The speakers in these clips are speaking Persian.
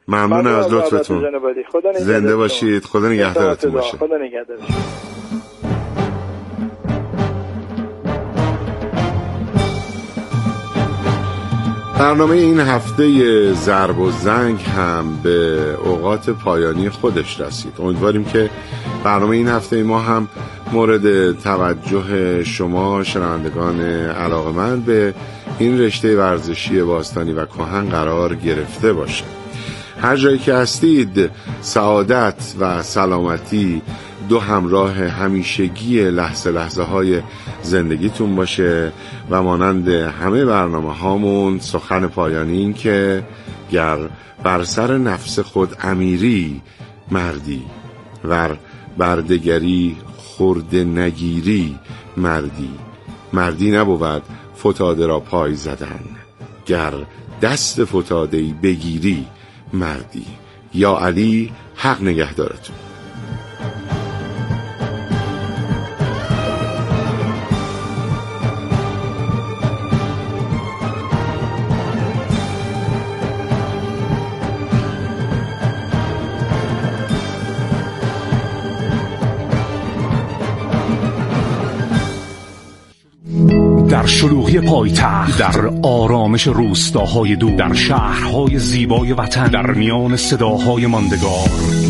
ممنون از لطفتون. زنده باشید. خدا نگهدارتون باشه. خدا نگهدار. برنامه این هفته ضرب و زنگ هم به اوقات پایانی خودش رسید. امیدواریم که برنامه این هفته ما هم مورد توجه شما شنوندگان علاقه‌مند به این رشته ورزشی باستانی و کهن قرار گرفته باشه. هر جایی که هستید سعادت و سلامتی دو همراه همیشگی لحظه های زندگیتون باشه و مانند همه برنامه هامون سخن پایانی این که گر بر سر نفس خود امیری مردی ور بردگری خورد نگیری مردی نبود فتاده را پای زدن گر دست فتاده‌ای بگیری مردی. یا علی حق نگهدارتون. در شلوغی پایتخت، در آرامش روستاهای دور، در شهرهای زیبای وطن، در میان صداهای ماندگار،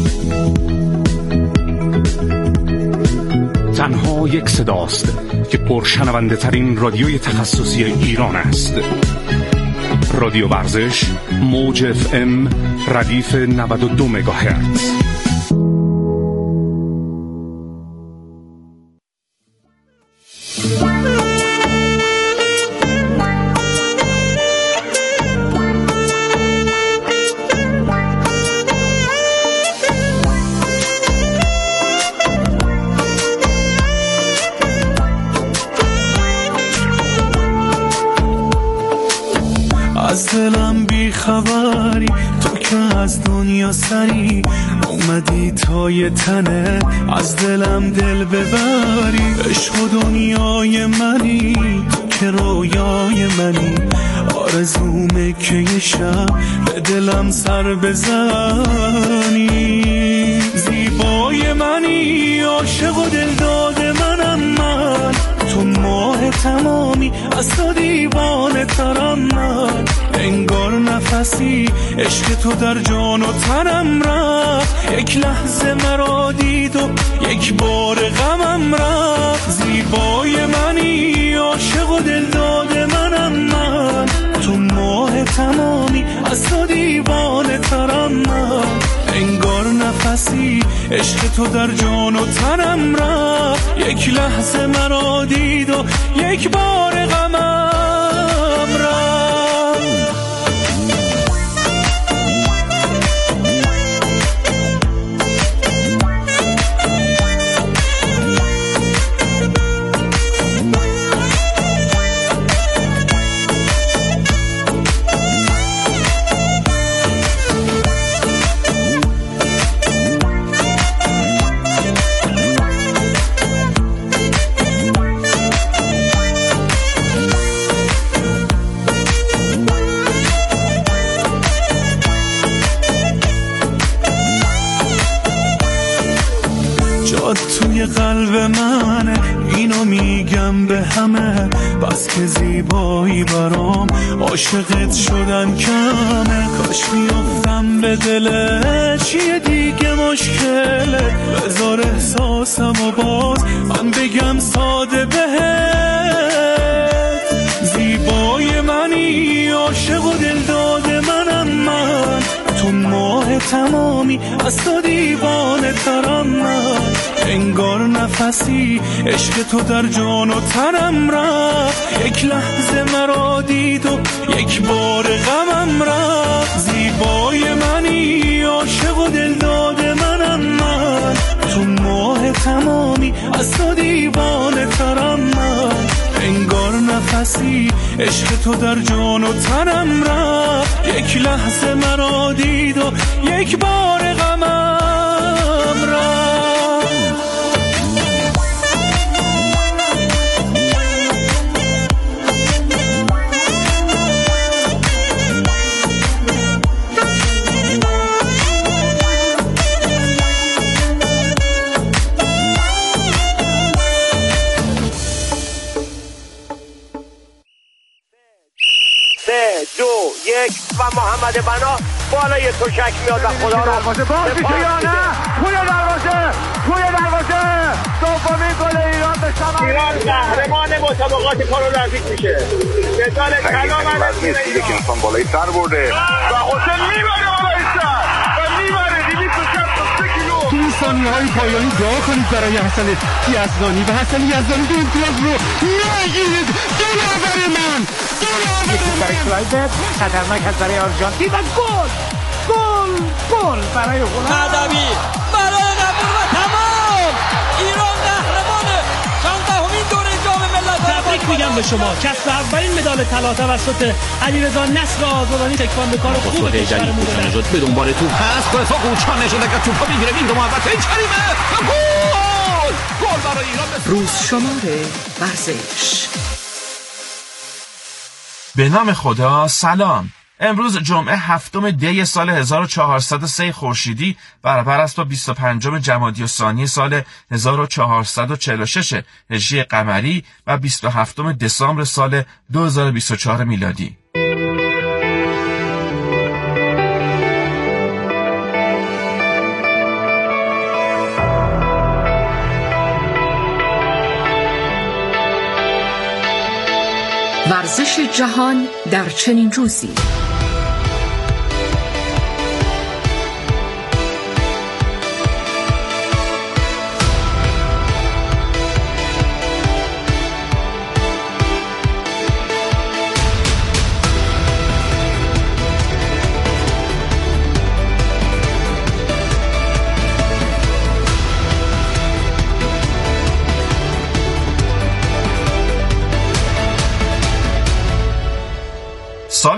تنها یک صداست که پرشنونده ترین رادیوی تخصصی ایران است. رادیو ورزش، موج FM، ردیف 92 مگاهرتز. از دلم بی خبری تو که از دنیا سری اومدی تا یه تنه از دلم دل ببری. عشق و دنیای منی تو که رویای منی آرزومه که یه شب به دلم سر بزنی. زیبای منی عاشق و دلداد منم من تو ماه تمامی از تو دیوانه ترم من. انگار نفسی عشق تو در جان و تنم رفت یک لحظه مرا دید و یک بار غمم رفت. زیبای منی عاشق و دلداد منم من تو ماه تمامی از تو دیوانه ترم من. انگار نفسی عشق تو در جان و تنم رفت یک لحظه مرا دید و یک بار غمم رفت. توی قلب منه اینو میگم به همه بس که زیبایی برام عاشقت شدن کمه. کاش میافتم به دلش یه دیگه مشکله بذار احساسم و باز من بگم ساده بهت. زیبای منی عاشق و دلداد منم من تو ماه تمامی از تو دیوانه ترم من. انگار نفسی عشق تو در جان و تنم رفت یک لحظه مرا دید و یک بار غمم رفت. زیبای منی عاشق و دلداد منم من تو ماه تمامی از تو دیوانه ترم من. انگار نفسی عشق تو در جان و تنم رفت یک لحظه مرا دید و یک بار غمم رفت. محمد بنا بالای تشک میاد و خدا رو دروازه باز میشه یا نه؟ توی دروازه دومین گل ایران به ثمر ایران قهرمان مسابقات پارالمپیک میشه. بدال کلام دیگه که انسان بالای سر برده و حسین میبره بالای سر و میبره 263 کیلو. تو این ثانیه‌های پایانی دعا کنید برای حسن یزدانی و حسن یزدانی به امتیاز رو نگیرید. دلاور من برای کلایبر خطرناک هست برای آرژانتین و گل برای هلند. مهدوی برای قبول و تمام. ایران قهرمانه. 14مین دوره جام ملت‌ها. تبریک میگم به شما. کسب اولین مدال طلا توسط علیرضا نصر آزادانی. تکواندو کار خوب کشورمون بود. به دنبال توپ هست. تو قوچان نشده که توپا میگیره میره محبت این کریمه. گل برای ایران. روز شماره ورزش. به نام خدا. سلام. امروز جمعه 7 دی سال 1403 خورشیدی برابر است با 25 جمادی الثانی سال 1446 هجری قمری و 27 دسامبر سال 2024 میلادی. ورزش جهان در چنین روزی. سال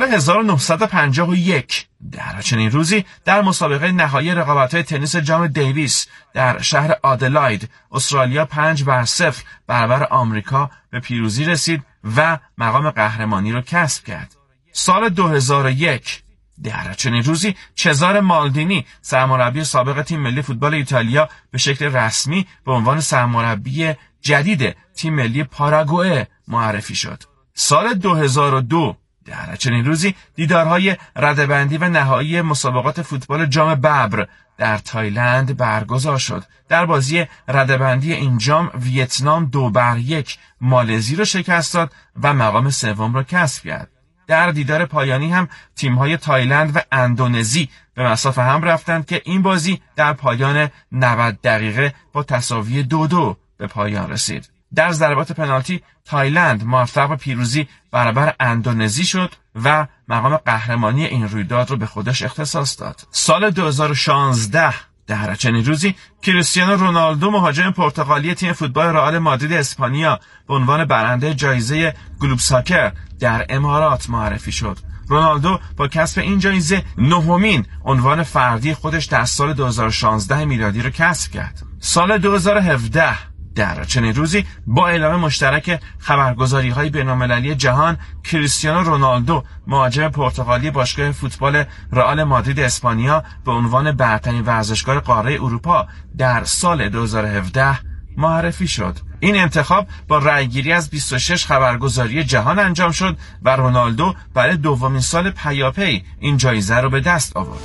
1951 در چنین روزی در مسابقه نهایی رقابت‌های تنیس جام دیویس در شهر آدلاید استرالیا 5-0 برابر آمریکا به پیروزی رسید و مقام قهرمانی را کسب کرد. سال 2001 در چنین روزی چزار مالدینی سرمربی سابق تیم ملی فوتبال ایتالیا به شکل رسمی به عنوان سرمربی جدید تیم ملی پاراگوئه معرفی شد. سال 2002 در چنین روزی دیدارهای رده‌بندی و نهایی مسابقات فوتبال جام ببر در تایلند برگزار شد. در بازی رده‌بندی این جام ویتنام 2-1 مالزی را شکست داد و مقام سوم را کسب کرد. در دیدار پایانی هم تیم‌های تایلند و اندونزی به مصاف هم رفتند که این بازی در پایان 90 دقیقه با تساوی 2-2 به پایان رسید. در ضربات پنالتی تایلند موفق به پیروزی برابر اندونزی شد و مقام قهرمانی این رویداد را به خودش اختصاص داد. سال 2016 در چنین روزی کریستیانو رونالدو مهاجم پرتغالی تیم فوتبال رئال مادرید اسپانیا به عنوان برنده جایزه گلوب ساکر در امارات معرفی شد. رونالدو با کسب این جایزه 9مین عنوان فردی خودش در سال 2016 میلادی را کسب کرد. سال 2017 در چنین روزی با اعلام مشترک خبرگزاری‌های بین‌المللی جهان کریستیانو رونالدو مهاجم پرتغالی باشگاه فوتبال رئال مادرید اسپانیا به عنوان برترین ورزشکار قاره اروپا در سال 2017 معرفی شد. این انتخاب با رأیگیری از 26 خبرگزاری جهان انجام شد و رونالدو برای دومین سال پیاپی این جایزه را به دست آورد.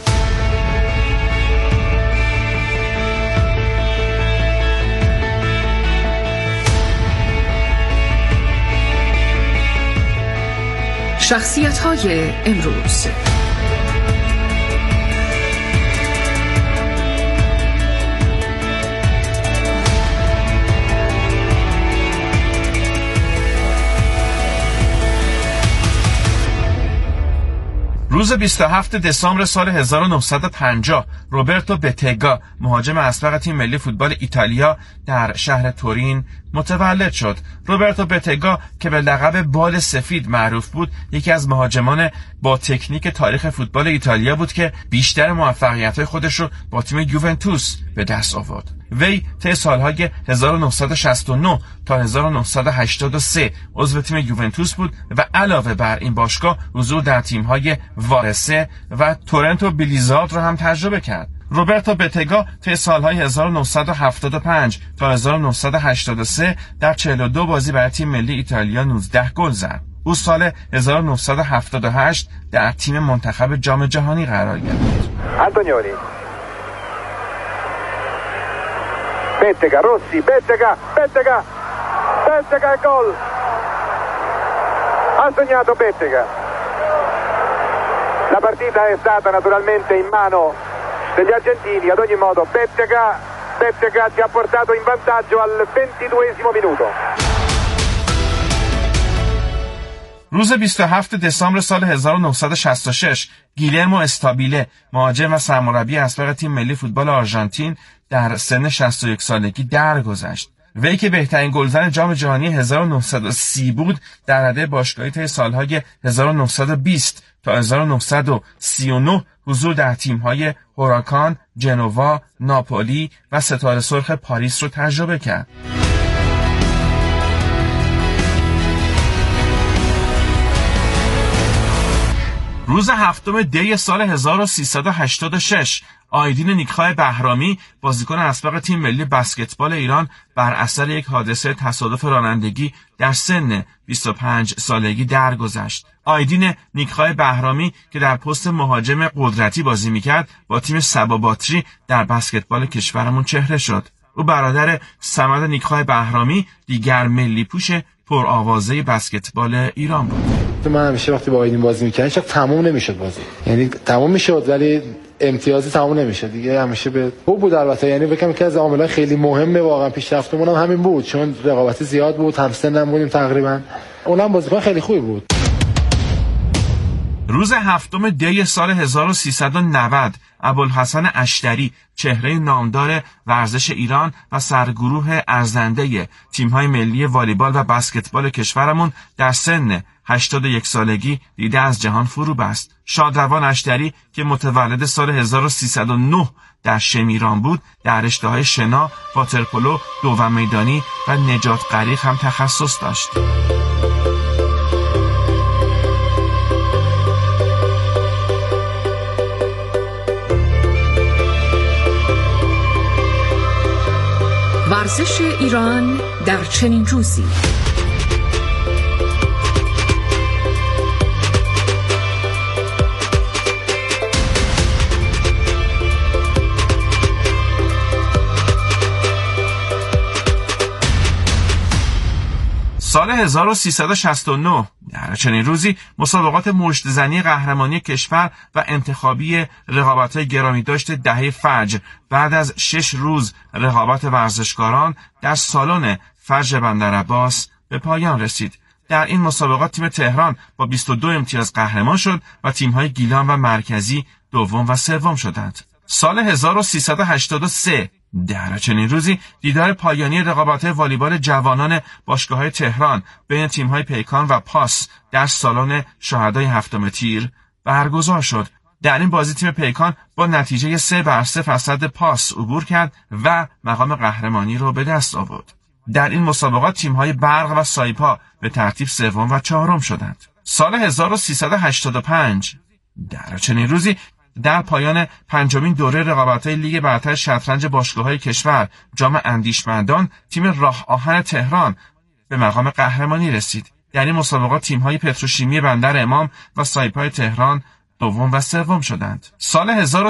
شخصیت‌های امروز. روز 27 دسامبر سال 1950 روبرتو بتگا مهاجم اسبق تیم ملی فوتبال ایتالیا در شهر تورین متولد شد. روبرتو بتگا که به لقب بال سفید معروف بود یکی از مهاجمان با تکنیک تاریخ فوتبال ایتالیا بود که بیشتر موفقیت‌های خودش رو با تیم یوونتوس به دست آورد. وی طی سالهای 1969 تا 1983 عضو تیم یوونتوس بود و علاوه بر این باشگاه حضور در تیم‌های وارسه و تورنتو بلیزارد را هم تجربه کرد. روبرتو بتگا طی سالهای 1975 تا 1983 در 42 بازی برای تیم ملی ایتالیا 19 گل زد. او سال 1978 در تیم منتخب جام جهانی قرار گرفت. آنتونیونی، Bettega, Rossi, Bettega, gol! Ha segnato Bettega. La partita è stata naturalmente in mano degli argentini, ad ogni modo Bettega ci ha portato in vantaggio al 22esimo minuto. روز 27 دسامبر سال 1966 گیلرمو استابیله، مهاجم و سرمربی اسبق تیم ملی فوتبال آرژانتین، در سن 61 سالگی درگذشت. وی که بهترین گلزن جام جهانی 1930 بود، در رده باشگاهی طی سالهای 1920 تا 1939 حضور در تیم‌های هوراکان، جنوا، ناپولی و ستاره سرخ پاریس رو تجربه کرد. روز 7 دی سال 1386 آیدین نیک‌خواه بهرامی، بازیکن اسبق تیم ملی بسکتبال ایران، بر اثر یک حادثه تصادف رانندگی در سن 25 سالگی درگذشت. آیدین نیک‌خواه بهرامی که در پست مهاجم قدرتی بازی میکرد، با تیم سبا باتری در بسکتبال کشورمون چهره شد. او برادر صمد نیک‌خواه بهرامی، دیگر ملی پوش پرآوازه بسکتبال ایران بود. من همیشه وقتی با آیدین بازی می‌کردم هیچ وقت تموم نمی‌شد بازی. یعنی تموم می‌شد ولی امتیازی تموم نمی‌شد دیگه. همیشه به خوب بود البته، یعنی فکر کنم از عوامل خیلی مهمه واقعا پیشرفتمون هم همین بود، چون رقابت زیاد بود، همسنم بودیم تقریبا. اونم بازیکن خیلی خوبی بود. روز 7 دی سال 1390 ابوالحسن اشتری، چهره نامدار ورزش ایران و سرگروه ارزنده تیم‌های ملی والیبال و بسکتبال کشورمون، در سن 81 سالگی دیده از جهان فرو بست. شادروان اشتری که متولد سال 1309 در شمیران بود، در رشته‌های شنا، واترپولو، دوم میدانی و نجات غریق هم تخصص داشت. ورزش ایران در چنین روزی. سال 1369 در چنین روزی مسابقات مشت‌زنی قهرمانی کشور و انتخابی رقابت‌های گرامی داشت دهه فجر بعد از 6 روز رقابت ورزشکاران در سالن فجر بندرعباس به پایان رسید. در این مسابقات تیم تهران با 22 امتیاز قهرمان شد و تیم‌های گیلان و مرکزی دوم و سوم شدند. سال 1383 در چنین روزی دیدار پایانی رقابت‌های والیبال جوانان باشگاه‌های تهران بین تیم‌های پیکان و پاس در سالن شهدای هفتم تیر برگزار شد. در این بازی تیم پیکان با نتیجه 3-0 از صد پاس عبور کرد و مقام قهرمانی را به دست آورد. در این مسابقات تیم‌های برق و سایپا به ترتیب سوم و چهارم شدند. سال 1385 در چنین روزی در پایان پنجمین دوره رقابت‌های لیگ برتر شطرنج باشگاه‌های کشور جام اندیشمندان، تیم راه آهن تهران به مقام قهرمانی رسید. در این مسابقات تیم‌های پتروشیمی بندر امام و سایپای تهران دوم و سوم شدند. سال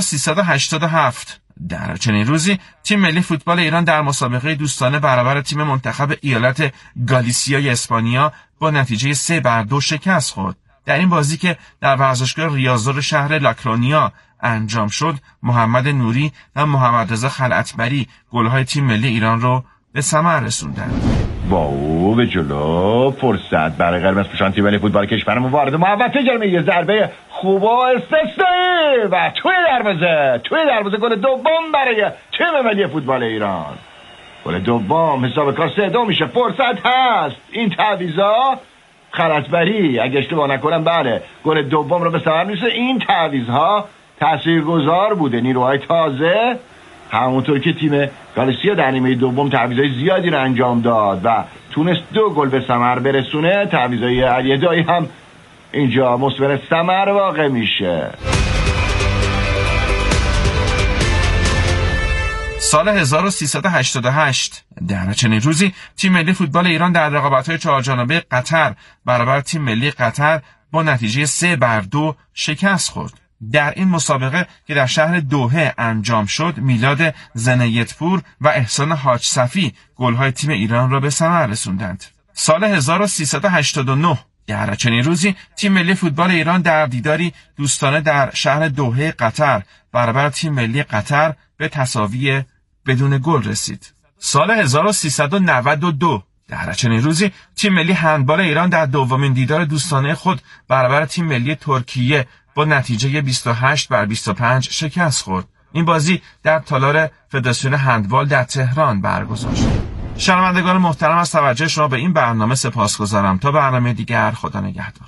1387 در چنین روزی تیم ملی فوتبال ایران در مسابقه دوستانه برابر تیم منتخب ایالت گالیسیای اسپانیا با نتیجه 3-2 شکست خورد. در این بازی که در ورزشگاه ریاضور شهر لاکرونیا انجام شد، محمد نوری و محمد رضا خلعتبری گل‌های تیم ملی ایران رو به ثمر رسوندند. واو به جلو، فرصت برای قرمز پوشان تیم ملی فوتبال کشورمون وارد محوطه جرمه، یه ضربه خوب و استثنایی و توی دروازه گل دوم برای تیم ملی فوتبال ایران. گل دوم، حساب کار 3-2 میشه. فرصت هست، این تعویضا خلعتبری اگه اشتباه نکنم بله گل دوم رو به ثمر میرسه. این تعویضها تاثیرگذار بوده. نیروهای تازه، همونطور که تیم گالیسیا در نیمه دوم تعویضای زیادی رو انجام داد و تونست 2 گل به ثمر برسونه، تعویضای علیدایی هم اینجا مثمر ثمر واقع میشه. سال 1388 در چنین روزی تیم ملی فوتبال ایران در رقابت‌های چهارجانبه قطر برابر تیم ملی قطر با نتیجه 3-2 شکست خورد. در این مسابقه که در شهر دوحه انجام شد، میلاد زنیتپور و احسان حاج صفی گل‌های تیم ایران را به ثمر رسوندند. سال 1389 در چنین روزی تیم ملی فوتبال ایران در دیداری دوستانه در شهر دوحه قطر برابر تیم ملی قطر به تساوی بدون گل رسید. سال 1392 در چنین روزی تیم ملی هندبال ایران در دومین دیدار دوستانه خود برابر تیم ملی ترکیه با نتیجه 28-25 شکست خورد. این بازی در تالار فدراسیون هندبال در تهران برگزار شد. شنوندگان محترم، از توجه شما به این برنامه سپاسگزارم. تا برنامه دیگر، خدا نگهدار.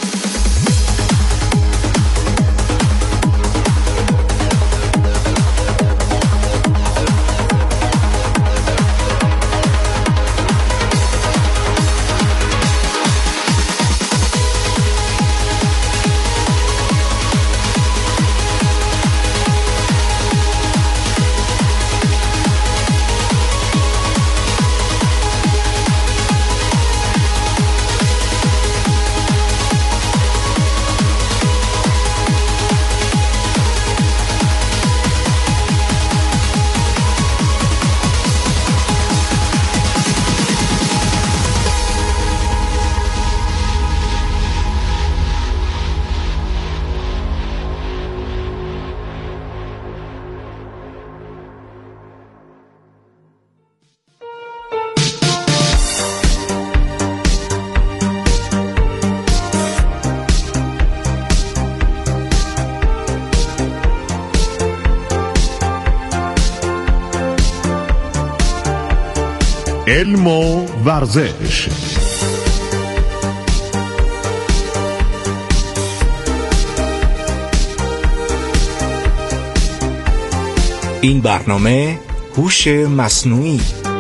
علم و ورزش. این برنامه هوش مصنوعی.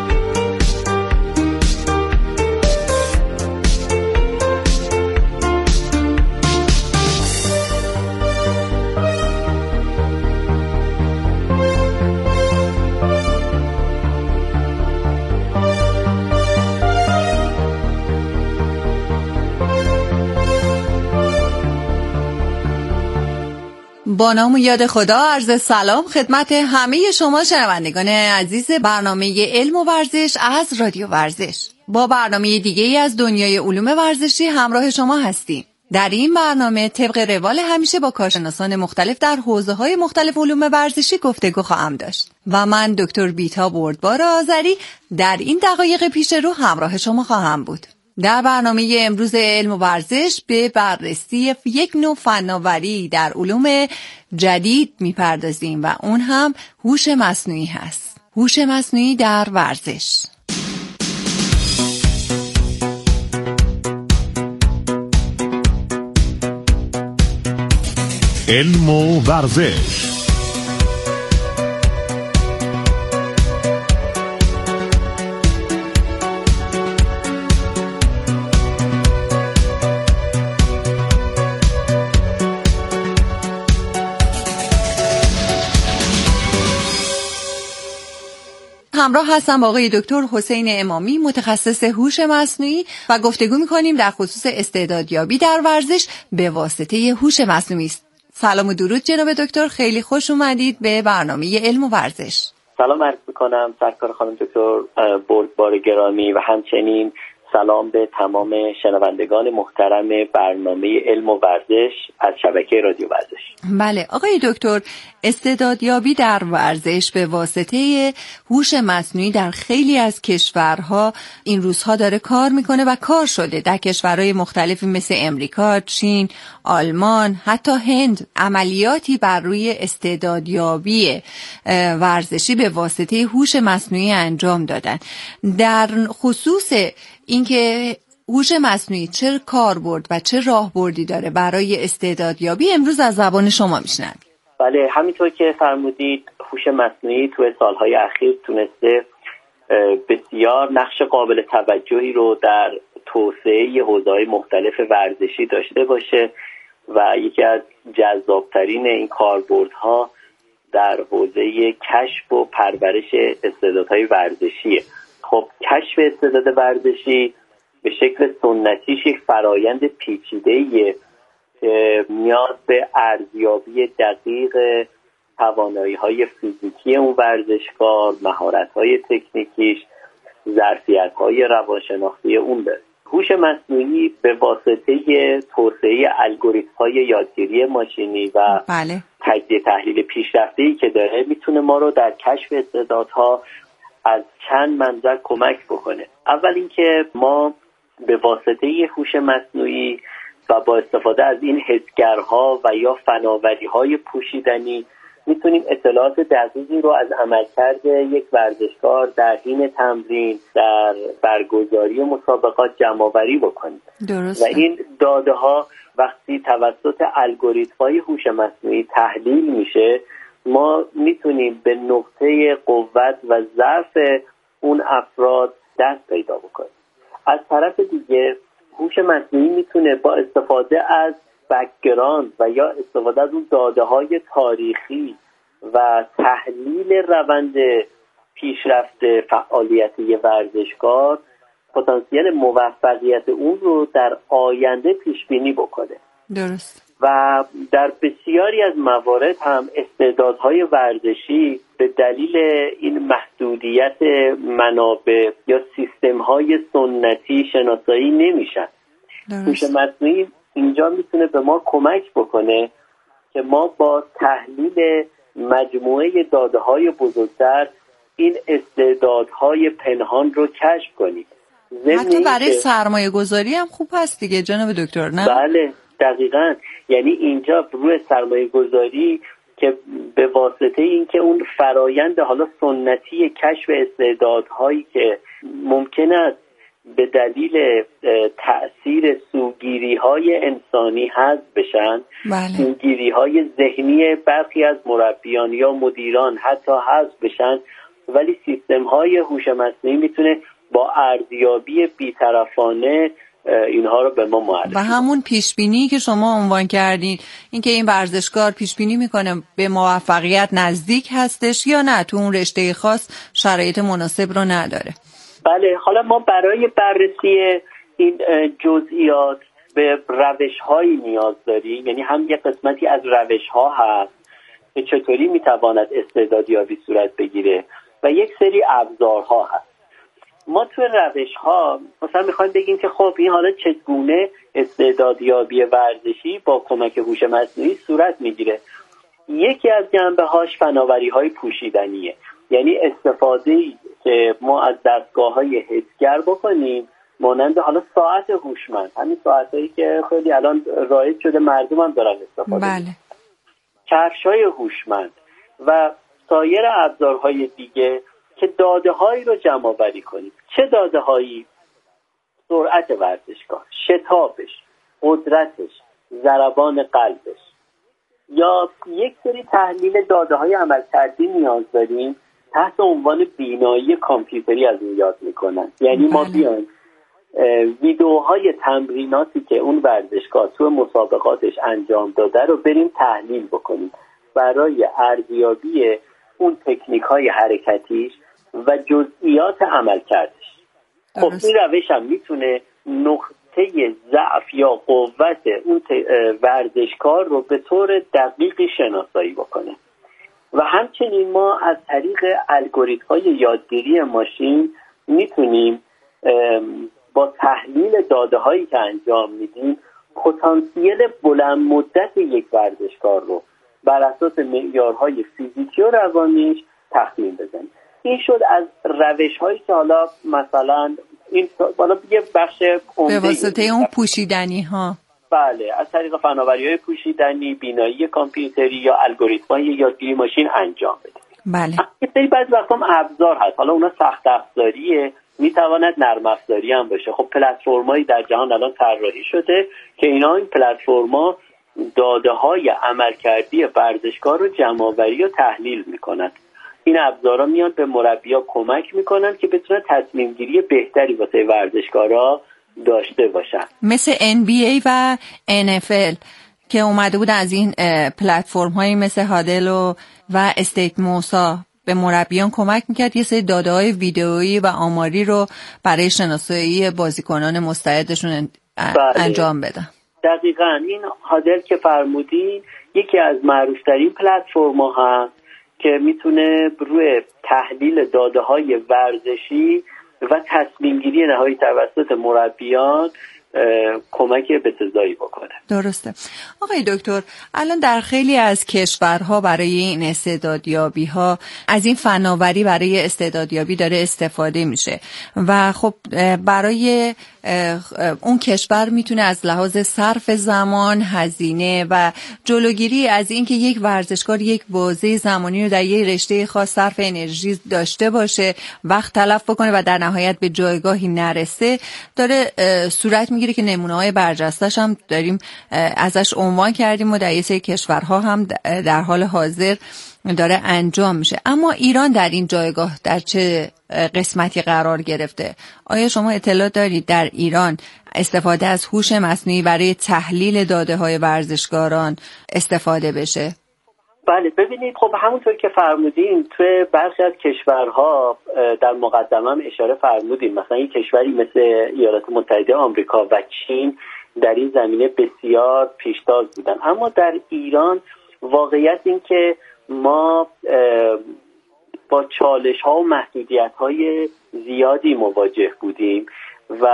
با نام و یاد خدا عرض سلام خدمت همه شما شنوندگان عزیز برنامه علم و ورزش از رادیو ورزش. با برنامه دیگه‌ای از دنیای علوم ورزشی همراه شما هستیم. در این برنامه طبق روال همیشه با کارشناسان مختلف در حوزه‌های مختلف علوم ورزشی گفتگو خواهم داشت و من دکتر بیتا بردبار آذری در این دقایق پیش رو همراه شما خواهم بود. در برنامه امروز علم و ورزش به بررسی یک نوع فناوری در علوم جدید میپردازیم و اون هم هوش مصنوعی هست. هوش مصنوعی در ورزش. علم و ورزش. همراه هستم با آقای دکتر حسین امامی متخصص هوش مصنوعی و گفتگو می‌کنیم در خصوص استعدادیابی در ورزش به واسطه هوش مصنوعی. سلام و درود جناب دکتر، خیلی خوش اومدید به برنامه علم و ورزش. سلام عرض می‌کنم سرکار خانم دکتر بردبار گرامی و همچنین سلام به تمام شنوندگان محترم برنامه علم و ورزش از شبکه رادیو ورزش. بله آقای دکتر، استعدادیابی در ورزش به واسطه هوش مصنوعی در خیلی از کشورها این روزها داره کار میکنه و کار شده. در کشورهای مختلفی مثل امریکا، چین، آلمان، حتی هند عملیاتی بر روی استعدادیابی ورزشی به واسطه هوش مصنوعی انجام دادن. در خصوص اینکه هوش مصنوعی چه کاربرد و چه راهبردی داره برای استعدادیابی امروز از زبان شما میشنویم. بله، همینطور که فرمودید هوش مصنوعی تو سالهای اخیر تونسته بسیار نقش قابل توجهی رو در توسعه حوزه‌های مختلف ورزشی داشته باشه و یکی از جذابترین این کاربردها در حوزه کشف و پرورش استعدادهای ورزشیه. خب کشف استعداد ورزشی به شکل سنتیش یک فرایند پیچیده‌ایه که نیاز به ارزیابی دقیق توانایی‌های فیزیکی اون ورزشکار، مهارت‌های تکنیکیش، ظرفیت‌های روانشناختی اون داره. هوش مصنوعی به واسطه توسعه الگوریتم‌های یادگیری ماشینی و تجزیه تحلیل پیشرفته‌ای که داره میتونه ما رو در کشف استعدادها از چند منظر کمک بکنه. اول اینکه ما به واسطه هوش مصنوعی و با استفاده از این حسگرها و یا فناوری‌های پوشیدنی میتونیم اطلاعات دقیقی رو از عملکرد یک ورزشکار در حین تمرین، در برگزاری مسابقات جمع‌آوری بکنیم. درسته. و این داده ها وقتی توسط الگوریتم‌های هوش مصنوعی تحلیل میشه، ما میتونیم به نقطه قوت و ضعف اون افراد دست پیدا بکنیم. از طرف دیگه هوش مصنوعی میتونه با استفاده از بک‌گراند و یا استفاده از اون داده‌های تاریخی و تحلیل روند پیشرفت فعالیت یه ورزشکار پتانسیل موفقیت اون رو در آینده پیش بینی بکنه. درست. و در بسیاری از موارد هم استعدادهای ورزشی به دلیل این محدودیت منابع یا سیستم‌های سنتی شناسایی نمیشن. هوش مصنوعی اینجا میتونه به ما کمک بکنه که ما با تحلیل مجموعه داده‌های بزرگتر این استعدادهای پنهان رو کشف کنیم. حتی برای سرمایه گذاری هم خوب هست دیگه جناب دکتر، نه؟ بله دقیقاً. یعنی اینجا روی سرمایه گذاری که به واسطه اینکه اون فرایند حالا سنتی کشف استعدادهایی که ممکن است به دلیل تأثیر سوگیری‌های انسانی حذف بشن، سوگیری‌های ذهنی برخی از مربیان یا مدیران حتی حذف بشن، ولی سیستم‌های هوش مصنوعی میتونه با ارزیابی بی‌طرفانه اینها رو به ما معرفی و همون پیشبینی که شما عنوان کردین، اینکه این ورزشکار پیشبینی میکنه به موفقیت نزدیک هستش یا نه، تو اون رشته خاص شرایط مناسب رو نداره. بله، حالا ما برای بررسی این جزئیات به روش‌هایی نیاز داریم، یعنی هم یک قسمتی از روش‌ها هست که چطوری میتواند استعدادیابی صورت بگیره و یک سری ابزارها هست. ما توی روش‌ها مثلا میخوایم بگیم که خب این حالا چگونه استعدادیابی ورزشی با کمک هوش مصنوعی صورت میگیره. یکی از جنبه‌هاش فناوری‌های پوشیدنیه، یعنی استفاده‌ای که ما از دستگاه‌های حسگر بکنیم، مانند حالا ساعت هوشمند، همین ساعتایی که خیلی الان رایج شده مردم هم دارن استفاده بله. کفش‌های هوشمند و سایر ابزارهای دیگه که داده‌هایی رو جمع‌آوری کنیم. چه داده‌هایی؟ سرعت ورزشکار، شتابش، قدرتش، ضربان قلبش، یا یک سری تحلیل داده‌های عملکردی نیاز داریم تحت عنوان بینایی کامپیوتری از اون یاد میکنن. یعنی ما بیایم ویدیوهای تمریناتی که اون ورزشکار تو مسابقاتش انجام داده رو بریم تحلیل بکنیم برای ارزیابی اون تکنیک‌های حرکتیش و جزئیات عملکردش. خب این روش هم میتونه نقطه ضعف یا قوت اون ورزشکار رو به طور دقیقی شناسایی بکنه. و همچنین ما از طریق الگوریتم‌های یادگیری ماشین میتونیم با تحلیل داده‌هایی که انجام میدیم پتانسیل بلند مدت یک ورزشکار رو بر اساس معیارهای فیزیکی و روانیش تخمین بزنیم. این شد از روش‌هایی که حالا مثلا این بالا یه بخش به واسطه اون پوشیدنی ها، بله، از طریق فناوری‌های پوشیدنی، بینایی کامپیوتری یا الگوریتم‌های یادگیری ماشین انجام بده. بله. بعضی وقتا هم ابزار هست، حالا اونا سخت افزاریه، میتواند نرم افزاری هم باشه. خب پلتفرمایی در جهان الان طراحی شده که این پلتفرما داده‌های عملکردی ورزشکار رو جمع‌آوری و تحلیل میکنند. این ابزارا میان به مربی‌ها کمک میکنن که بتونن تصمیم گیری بهتری واسه ورزشکارا داشته باشن. مثل NBA و NFL که اومده بود از این پلتفرم هایی مثل هادل و استیت موسا به مربیان کمک میکرد یه سری داده های ویدئویی و آماری رو برای شناسایی بازیکنان مستعدشون انجام بدن. دقیقاً این هادل که فرمودین یکی از معروفترین پلتفرم ها هست که میتونه روی تحلیل داده های ورزشی و تصمیم گیری نهایی توسط مربیان کمک بسزایی بکنه. درسته. آقای دکتر، الان در خیلی از کشورها برای این استعدادیابی ها از این فناوری برای استعدادیابی داره استفاده میشه و خب برای اون کشور میتونه از لحاظ صرف زمان، هزینه و جلوگیری از اینکه یک ورزشکار یک بازه زمانی رو در یک رشته خاص صرف انرژی داشته باشه، وقت تلف بکنه و در نهایت به جایگاهی نرسه داره صورت میگیره که نمونه‌های برجسته‌اش هم داریم ازش عنوان کردیم و در یه سری کشورها هم در حال حاضر داره انجام میشه. اما ایران در این جایگاه در چه قسمتی قرار گرفته؟ آیا شما اطلاع دارید در ایران استفاده از هوش مصنوعی برای تحلیل داده‌های ورزشکاران استفاده بشه؟ بله، ببینید خب همونطور که فرمودین توی برخی از کشورها در مقدمه هم اشاره فرمودین، مثلا یک کشوری مثل ایالات متحده آمریکا و چین در این زمینه بسیار پیشتاز بودن. اما در ایران واقعیت این که ما با چالش ها و محدودیت های زیادی مواجه بودیم و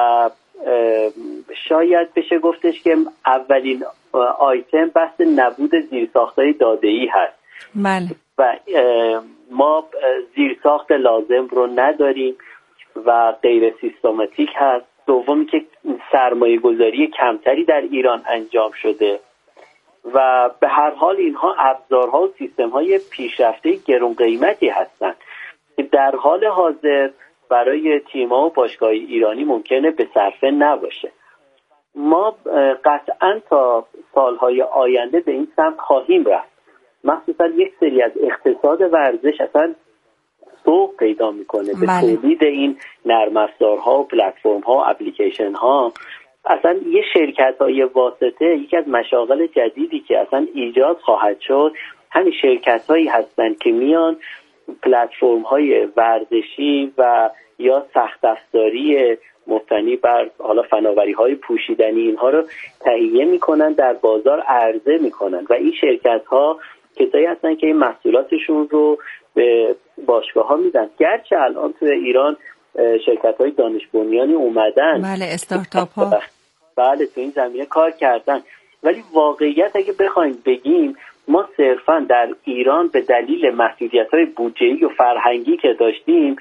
شاید بشه گفتش که اولین آیتم بحث نبود زیرساخت‌های داده‌ای هست. بله. و ما زیرساخت لازم رو نداریم و غیر سیستماتیک هست. دومی که سرمایه گذاری کمتری در ایران انجام شده و به هر حال اینها ابزارها و سیستم‌های پیشرفته گران قیمتی هستند که در حال حاضر برای تیم‌ها و باشگاه ایرانی ممکنه به صرفه نباشه. ما قطعاً تا سالهای آینده به این سمت خواهیم رفت، مخصوصا یک سری از اقتصاد ورزش اصلا سوق پیدا میکنه به تولید این نرم افزارها و پلتفرم‌ها و اپلیکیشن‌ها. اصلا یه شرکت‌های واسطه یکی از مشاغل جدیدی که اصلا ایجاد خواهد شد همین شرکت‌هایی هستند که میان پلتفرم‌های ورزشی و یا سخت افزاری مبتنی بر حالا فناوری‌های پوشیدنی اینها رو تهیه میکنن، در بازار عرضه میکنن و این شرکت‌ها کسایی هستن که این محصولاتشون رو به باشگاه‌ها میدن. گرچه الان تو ایران شرکت‌های دانش بنیانی اومدن، بله، استارتاپ‌ها، بله تو این زمینه کار کردن، ولی واقعیت اگه بخوایم بگیم ما صرفاً در ایران به دلیل محدودیت‌های بودجه‌ای و فرهنگی که داشتیم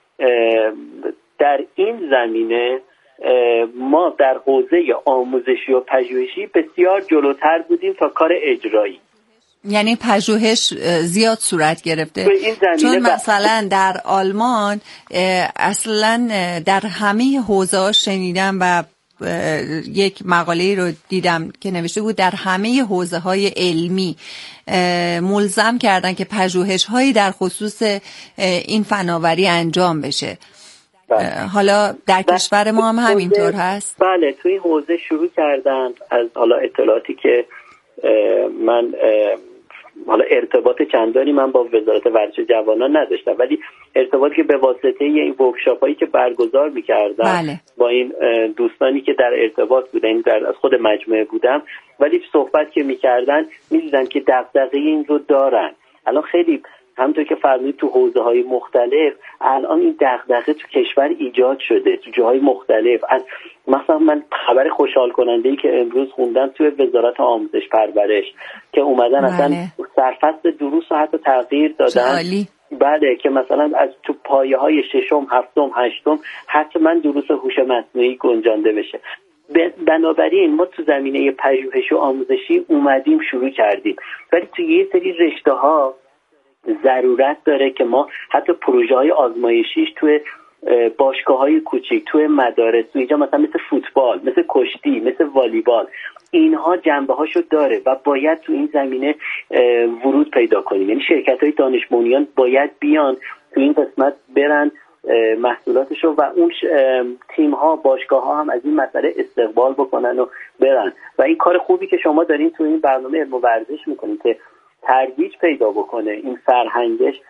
در این زمینه ما در حوزه آموزشی و پژوهشی بسیار جلوتر بودیم تا کار اجرایی. یعنی پژوهش زیاد صورت گرفته، چون مثلا در آلمان اصلا در همه حوزه‌ها شنیدم و یک مقاله‌ای رو دیدم که نوشته بود در همه حوزه‌های علمی ملزم کردن که پژوهش‌هایی در خصوص این فناوری انجام بشه. حالا در کشور ما هم همینطور هست؟ بله، توی حوزه شروع کردن. از حالا اطلاعاتی که من حالا ارتباط چندانی من با وزارت ورزش جوانان نداشتم، ولی ارتباطی که به واسطه این ورکشاپ‌هایی که برگزار می‌کردن بله. با این دوستانی که در ارتباط بودن، در از خود مجموعه بودم، ولی صحبت که می‌کردن می‌دیدن که دغدغه این رو دارن. الان خیلی همونطور که فرمودید تو حوزه‌های مختلف الان این دغدغه تو کشور ایجاد شده، تو جاهای مختلف. از مثلا من خبر خوشحال کننده‌ای که امروز خوندم توی وزارت آموزش پرورش که اومدن اصلا سرفصل دروس رو حتی تغییر دادن. بله، که مثلا از تو پایه‌های ششم، هفتم، هشتم حتما دروس هوش مصنوعی گنجانده بشه. بنابراین ما تو زمینه پژوهش و آموزشی اومدیم شروع کردیم، ولی تو یه سری رشته‌ها ضرورت داره که ما حتی پروژه‌های آزمایشیش توی باشگاه‌های کوچیک، توی مدارس، توی اینجا مثلا مثل فوتبال، مثل کشتی، مثل والیبال، اینها جنبه‌هاشو داره و باید تو این زمینه ورود پیدا کنیم. یعنی شرکت‌های دانش بنیان باید بیان تو این قسمت برن محصولاتش رو و اون تیم ها باشگاه ها هم از این مسئله استقبال بکنن و برن. و این کار خوبی که شما دارین تو این برنامه علم و ورزش میکنین که ترویج پیدا بکنه این فرهنگش